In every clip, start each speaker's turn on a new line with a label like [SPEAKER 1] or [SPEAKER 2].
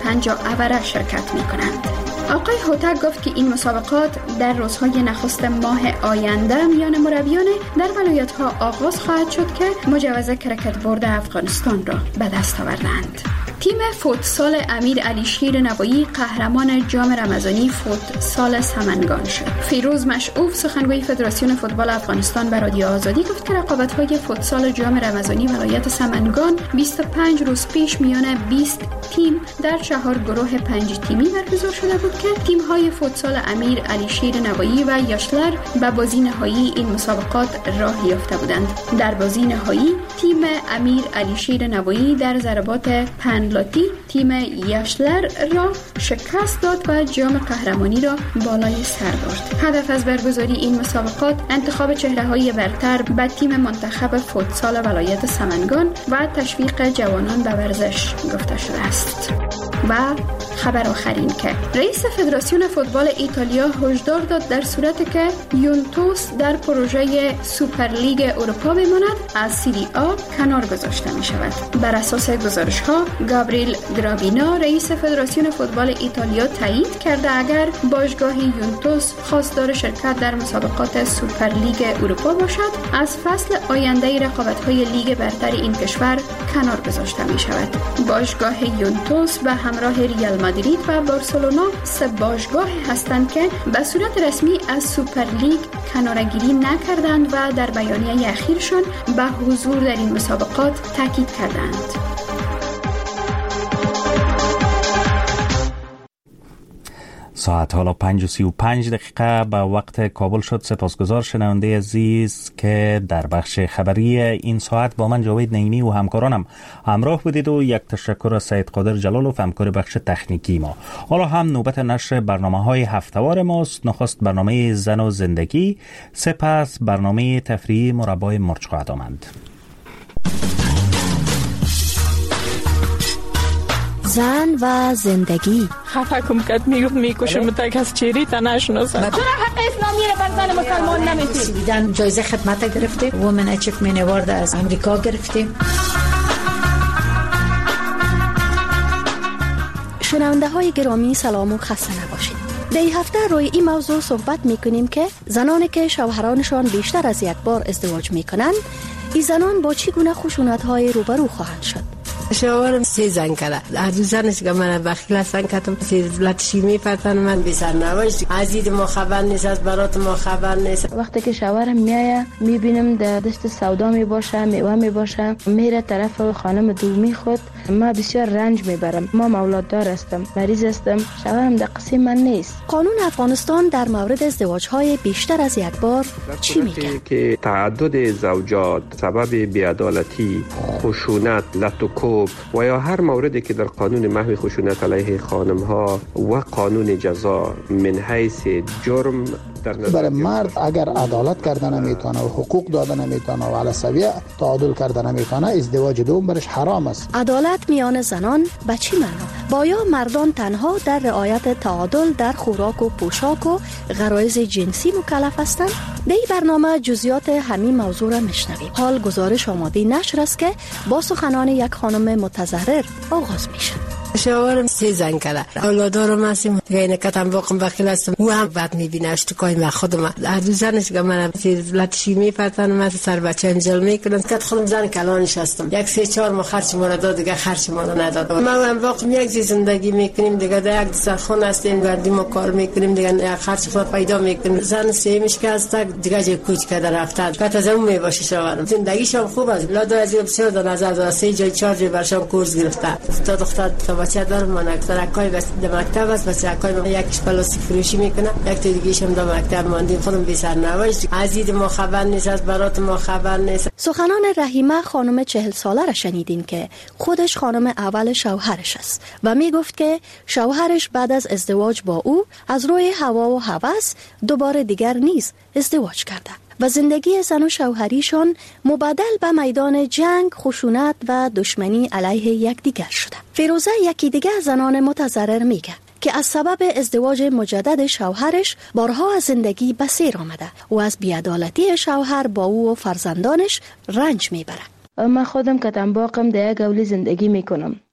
[SPEAKER 1] 50 اوره شرکت می کنند. آقای هوتک گفت که این مسابقات در روزهای نخست ماه آینده میان مربیان در ولایت‌ها آغاز خواهد شد که مجوز کرکت بورد افغانستان را به دست آوردند. تیم فوتسال امیر علی شیر نوایی قهرمان جام رمضانی فوتسال سمنگان شد. فیروز مشعوف سخنگوی فدراسیون فوتبال افغانستان به رادیو آزادی گفت که رقابت‌های فوتسال جام رمضانی ولایت سمنگان 25 روز پیش میان 20 تیم در 4 گروه 5 تیمی برگزار شده بود که تیم‌های فوتسال امیر علی شیر نوایی و یاشلر به بازی نهایی این مسابقات راه یافته بودند. در بازی نهایی تیم امیر علی شیر نوایی در ضربات پنالتی تیم یاشلر را شکست داد و جام قهرمانی را بالای سر برد. هدف از برگزاری این مسابقات انتخاب چهره‌های برتر به تیم منتخب فوتسال ولایت سمنگان و تشویق جوانان به ورزش گفته شده است. و خبر آخرین که رئیس فدراسیون فوتبال ایتالیا هشدار داد در صورتی که یوونتوس در پروژه سوپرلیگ اروپا بماند از سری آ کنار گذاشته می شود. بر اساس گزارش ها گابریل گرابینا رئیس فدراسیون فوتبال ایتالیا تایید کرده اگر باشگاه یوونتوس خواستار شرکت در مسابقات سوپرلیگ اروپا باشد از فصل آینده رقابت‌های لیگ برتر این کشور کنار گذاشته می شود. باشگاه یوونتوس به همراه ریال مادرید و بارسلونا سه باشگاه هستند که به صورت رسمی از سوپرلیگ کناره‌گیری نکردند و در بیانیه اخیرشان به حضور در این مسابقات تاکید کردند.
[SPEAKER 2] ساعت حالا 5:35 به وقت کابل شد. سپاسگزار شنونده عزیز که در بخش خبری این ساعت با من جاوید نعیمی و همکارانم همراه بودید و یک تشکر از سید قادر جلالوف همکار بخش تکنیکی ما. حالا هم نوبت نشر برنامه‌های هفته‌وار ماست. نخست برنامه زن و زندگی، سپس برنامه تفریحی مربای مرچ خواهد آمد.
[SPEAKER 3] زن و زندگی.
[SPEAKER 4] خفه کم کد میکشم تا کس چیری تا نشناسم.
[SPEAKER 5] چرا حق اسلامی رو بر زن مسلمان نمیدید؟
[SPEAKER 6] جایزه خدمت گرفته، وومن اچیومنت اوارد از امریکا گرفتیم.
[SPEAKER 3] شنونده های گرامی سلام و خسته نباشید. در این هفته روی این موضوع صحبت میکنیم که زنانی که شوهرانشان بیشتر از یک بار ازدواج میکنند، این زنان با چگونه خشونت های روبرو خواهند شد.
[SPEAKER 7] شوهرم 3 زن کرده. هر دو زنش که من بخیل هستن کردم لطشی میپرتن من بی سرنوشت. عزیز ما خبر نیست، از برات ما خبر نیست.
[SPEAKER 8] وقتی که شوهرم میایه میبینم در دشت سودا میباشه، میوه میباشه، میره طرف خانم دومی خود، ما بسیار رنج میبرم. ما اولاد دار هستم، مریض هستم، شوهرم در قسم من نیست.
[SPEAKER 3] قانون افغانستان در مورد ازدواج‌های بیشتر از یک بار چی میگه؟
[SPEAKER 9] که تعدد زوجات سبب بی‌عدالتی، خشونت، لطو و یا هر موردی که در قانون محو خشونت علیه خانم‌ها و قانون جزا من حیث جرم در نظر
[SPEAKER 10] برای مرد اگر عدالت کردن نمیتونه و حقوق دادن نمیتونه و علی سویه تعادل کردن نمیتونه، ازدواج دوم برش حرام است.
[SPEAKER 3] عدالت میان زنان به چی معنا؟ بایا مردان تنها در رعایت تعادل در خوراک و پوشاک و غرایز جنسی مکلف هستند؟ در این برنامه جزئیات همین موضوع را میشنویم. حال گزارش آماده نشر است که با سخنان یک خانم متضرر آغاز میشه.
[SPEAKER 7] شوهرم 3 زن کرده. اولادارم هستیم دیگه نکتم باقم بخیل هستم. او هم بد میبینه اشتکای من خودم. هر دو زنش که من لطشی میپرتن من سر بچه انجل میکنم که خودم زن کلانش هستم. 1-3-4 ما خرچ ما را داد دیگه خرچ ما را نداد. ما هم واقعا یک زندگی میکنیم دیگه در یک سرخونه هستیم گردیم ما کار میکنیم دیگه خرچ خود پیدا میکنیم. زن سیمش که هست دیگه جای کوچ کرده رفته. که تا زمون میباشه شوهرم. زندگیشم خوب است. لا دو از بسیار در نظر داره 3 جای 4 جای برشام کورس گرفته. تا دختر بچه دارم من اکثر اکای بس در مکتب است، بس اکای من یکیش پلاستیک فروشی میکنه، یک تا دیگه‌ش هم در مکتب ماندیم. خودم بی سرنوشت. عزیز ما خبر نیست، از برات ما خبر نیست.
[SPEAKER 3] سخنان رحیمه خانم 40 ساله را شنیدین که خودش خانم اول شوهرش است و میگفت که شوهرش بعد از ازدواج با او از روی هوا و هوس دوباره دیگر نیز ازدواج کرده و زندگی زن و شوهریشان مبدل به میدان جنگ، خشونت و دشمنی علیه یکدیگر شده. فیروزه یکی دیگه زنان متضرر میگه که از سبب ازدواج مجدد شوهرش بارها از زندگی به سیر آمده و از بی‌عدالتی شوهر با او و فرزندانش رنج میبره.
[SPEAKER 8] من خودم کتم باقم در یک اولی زندگی میکنم.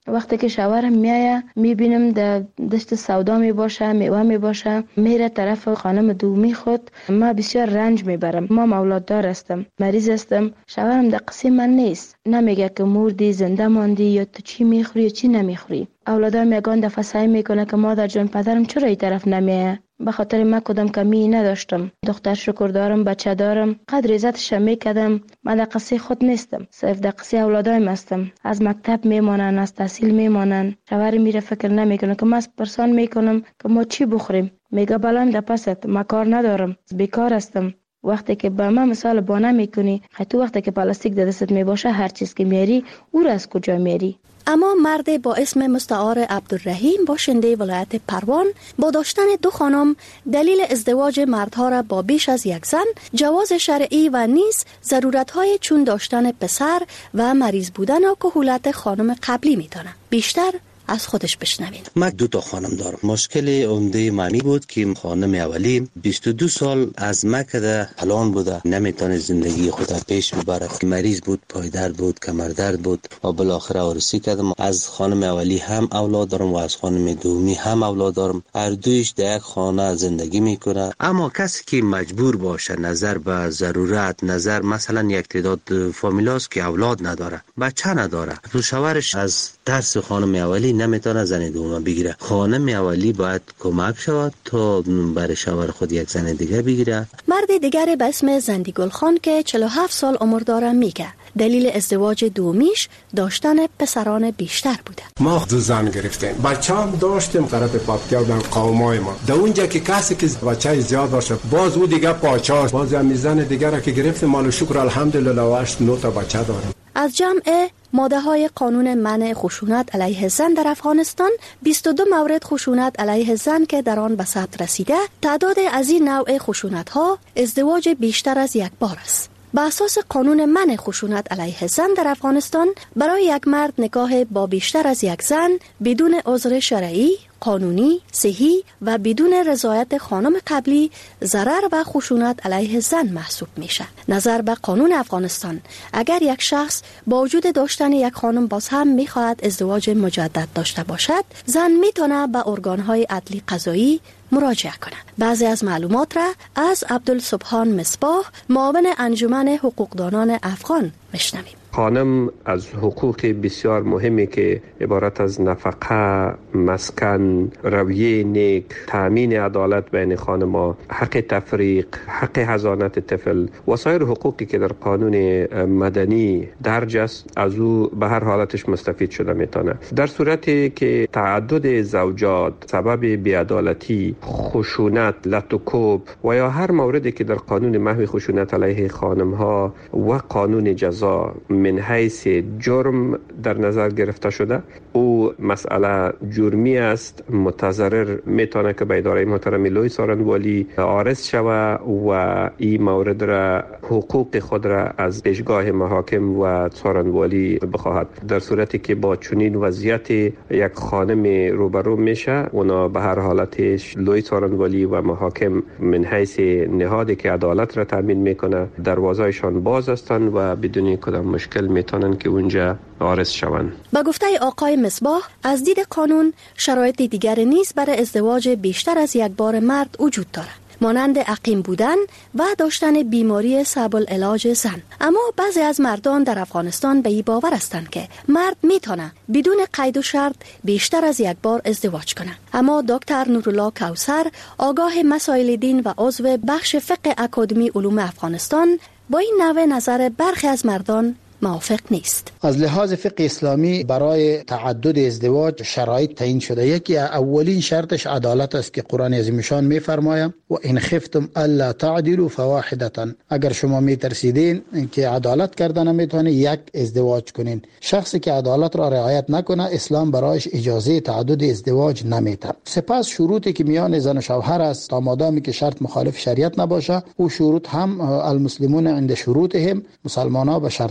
[SPEAKER 8] وقتی که شوهرم میایه میبینم در دشت سودا میباشه، میوه میباشه، میره طرف خانم دومی خود، ما بسیار رنج میبرم. ما اولاددار هستم، مریض هستم. شوهرم در قصه من نیست، نمیگه که مردی، زنده ماندی، یا تو چی میخوری یا چی نمیخوری. اولادم یگان دفعه سعی میکنه که مادر جان پدرم چرا این طرف نمیایه؟ به خاطر من کدام کمی نداشتم، دختر شکر دارم، بچه دارم، قدر عزتش میکردم. من در قصه خود نیستم، صرف در قصه اولادایم هستم. از مکتب میمانن، از تحصیل میمانن. شوهر میره فکر نمیکنه که من پرسان میکنم که ما چی بخوریم، میگه بلام در پست، ما کار ندارم، بیکار هستم. وقتی که به من مثال بانه میکنی، حتی وقتی که پلاستیک در دستت میباشه، هر چیز که میاری او را از کجا میاری؟
[SPEAKER 3] اما مرد با اسم مستعار عبدالرحیم باشنده ولایت پروان با داشتن 2 خانم دلیل ازدواج مردها را با بیش از یک زن، جواز شرعی و نیز ضرورت‌های چون داشتن پسر و مریض بودن و کهولت خانم قبلی می‌دانه. بیشتر از خودش بشنوین.
[SPEAKER 11] من 2 خانم دارم. مشکل عمده معنی بود که خانم اولی 22 سال از مکه پلان بوده، نمیتونه زندگی خود پیش ببره. مریض بود، پایدرد بود، کمردرد بود و بالاخره عروسی کردم. از خانم اولی هم اولاد دارم و از خانم دومی هم اولاد دارم. هر دویش در یک خانه زندگی میکنه. اما کسی که مجبور باشه نظر به ضرورت، نظر مثلا یک تعداد فامیلاست که اولاد نداره، بچه نداره، تو شوهرش از ترس خانم اولی نمیتونه زن دوم بگیره. خانم اولی باید کمک شود تا برای شوهر خود یک زن دیگه بگیره.
[SPEAKER 3] مرد دیگر به اسم زندی گلخان که 47 سال عمر داره میگه دلیل ازدواج دومیش داشتن پسران بیشتر بوده.
[SPEAKER 12] ما 2 زن گرفتیم، بچه‌ام داشتیم، قرار پاپ کردن قومای ما. در اونجا که کسی که بچه زیاد باشه باز او دیگه پاچاست، باز هم زن دیگه را که گرفتیم مال شکر الحمدلله 8 9 تا بچه داریم.
[SPEAKER 3] از جمع ماده‌های قانون منع خشونت علیه زن در افغانستان 22 مورد خشونت علیه زن که در آن به ثبت رسیده، تعداد از این نوع خشونت‌ها ازدواج بیشتر از یک بار است. به اساس قانون منع خشونت علیه زن در افغانستان برای یک مرد نکاح با بیشتر از یک زن بدون عذر شرعی، قانونی، صحی و بدون رضایت خانم قبلی ضرر و خشونت علیه زن محسوب میشه. نظر به قانون افغانستان، اگر یک شخص با وجود داشتن یک خانم باز هم میخواهد ازدواج مجدد داشته باشد، زن میتونه به ارگانهای عدلی قضایی مراجعه کنند. بعضی از معلومات را از عبدالسبحان مصباح، معاون انجمن حقوقدانان افغان میشنویم.
[SPEAKER 9] خانم از حقوق بسیار مهمی که عبارت از نفقه، مسکن، رویه نیک، تامین عدالت بین خانم‌ها، حق تفریق، حق حضانت طفل و سایر حقوقی که در قانون مدنی درج است، از او به هر حالتش مستفید شده میتونه. در صورتی که تعدد زوجات سبب بی‌عدالتی، خشونت، لط و کوب و یا هر موردی که در قانون محو خشونت علیه خانم‌ها و قانون جزا من حیث جرم در نظر گرفته شده، او مسئله جرمی است، متضرر میتونه که به اداره محترم لوی سارنوالی عارض شود و این مورد را، حقوق خود را از پیشگاه محاکم و سارنوالی بخواهد. در صورتی که با چنین وضعیت یک خانم روبرو میشه، اونا به هر حالتش لوی سارنوالی و محاکم من حیث نهادی که عدالت را تامین میکنه دروازه‌شان باز هستند و بدون کدام مشکل میتونن که اونجا عارض شوند.
[SPEAKER 3] با گفته آقای مصباح، از دید قانون شرایط دیگر نیز برای ازدواج بیشتر از یک بار مرد وجود دارد، مانند عقیم بودن و داشتن بیماری صعب العلاج زن. اما بعضی از مردان در افغانستان به این باور هستند که مرد میتونه بدون قید و شرط بیشتر از یک بار ازدواج کنه. اما دکتر نورالله کوثر، آگاه مسائل دین و عضو بخش فقه اکادمی علوم افغانستان، با این نوع نظر برخی از مردان موافق نیست.
[SPEAKER 10] از لحاظ فقه اسلامی برای تعدد ازدواج شرایط تعیین شده. یکی اولین شرطش عدالت است که قرآن عظیم شان میفرماید و ان خفتم الا تعدلوا فواحدة. اگر شما میترسیدین که عدالت کردن نمیتونه، یک ازدواج کنین. شخصی که عدالت را رعایت نکنه، اسلام برایش اجازه تعدد ازدواج نمیده. سپس شروطی که میان زن و شوهر است، تا مادامی که شرط مخالف شریعت نباشه، او شروط هم المسلمون عند شروطهم، مسلمان‌ها به شرطهای خود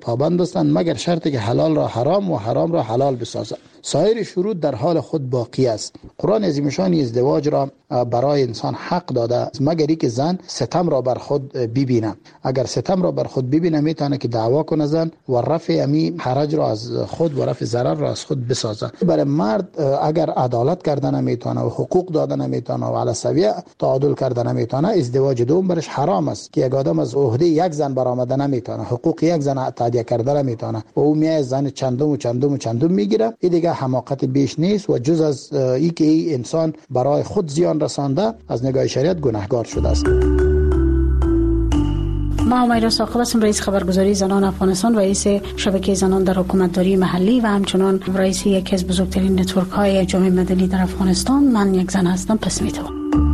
[SPEAKER 10] پابند هستند مگر شرطی که حلال را حرام و حرام را حلال بسازند. سایر شروط در حال خود باقی است. قرآن عظیم شان ازدواج را برای انسان حق داده است مگر اینکه زن ستم را بر خود ببینه. اگر ستم را بر خود ببینه میتونه که دعوا کنه زن و رفع امی حرج را از خود و رفع ضرر را از خود بسازه. برای مرد اگر عدالت کردن نمیتونه و حقوق دادن نمیتونه و علی سویه تعادل کردن نمیتونه، ازدواج دوم برش حرام است که یک آدم از عهده یک زن برآمده نمیتونه، حقوق یک زن تادیه کردن نمیتونه و او میای زن چندم میگیره. این دیگه حماقت بیش نیست و جز از ای که ای انسان برای خود زیان رسانده از نگاه شریعت گناهکار شده است.
[SPEAKER 6] ما امیرا ثاقب هستم، رئیس خبرگزاری زنان افغانستان، رئیس شبکه زنان در حکومتداری محلی و همچنان رئیس یکی از بزرگترین نتورک های جامعه مدنی در افغانستان. من یک زن هستم. پس میتوام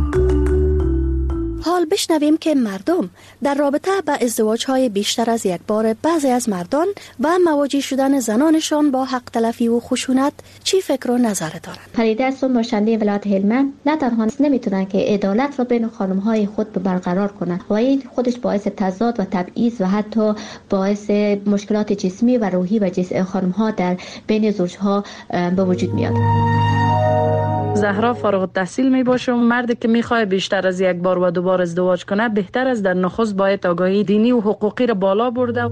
[SPEAKER 3] حال بشنویم که مردم در رابطه با ازدواج‌های بیشتر از یک بار بعضی از مردان و مواجه شدن زنانشان با حق تلفی و خشونت چی فکر و نظر دارند.
[SPEAKER 13] فریده هستم، باشنده ولایت هلمند. نه تنها نمیتونن که عدالت را بین خانم‌های خود برقرار کنند و این خودش باعث تضاد و تبعیض و حتی باعث مشکلات جسمی و روحی و خانم‌ها در بین زوجها به وجود میاد.
[SPEAKER 4] زهرا فارغ التحصیل می باشم. مردی که میخواد بیشتر از یک بار و دوبار ازدواج کنه بهتر است در نخست باید آگاهی دینی و حقوقی را بالا برده.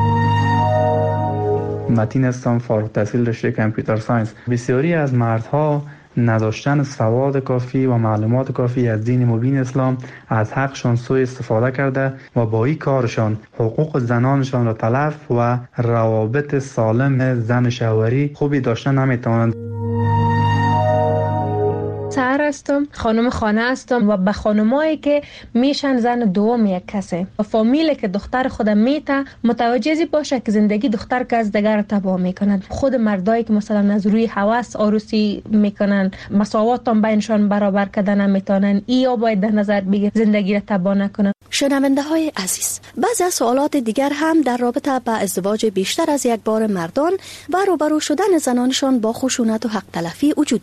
[SPEAKER 14] متین هستم، فارغ التحصیل رشته کامپیوتر ساینس. بسیاری از مردها نداشتن سواد کافی و معلومات کافی از دین مبین اسلام از حقشان سوء استفاده کرده و با این کارشان حقوق زنانشان را تلف و روابط سالم زن شوهری خوبی داشته نمیتوانند.
[SPEAKER 15] سهر هستم، خانم خانه هستم و به خانمایی که میشن زن دوم یک کسه و فامیلی که دختر خود میته متوجهی باشه که زندگی دختر که از دیگر تباه میکنند. خود مردایی که مثلا از روی هوس عروسی میکنن، مساوات هم بینشان برابر کردن نمیتونن، یا باید در نظر بگیر زندگی را تباه نکنن.
[SPEAKER 3] شنونده های عزیز، بعضی از سوالات دیگر هم در رابطه با ازدواج بیشتر از یک بار مردان و روبرو شدن زنانشان با خشونت و حق تلفی وجود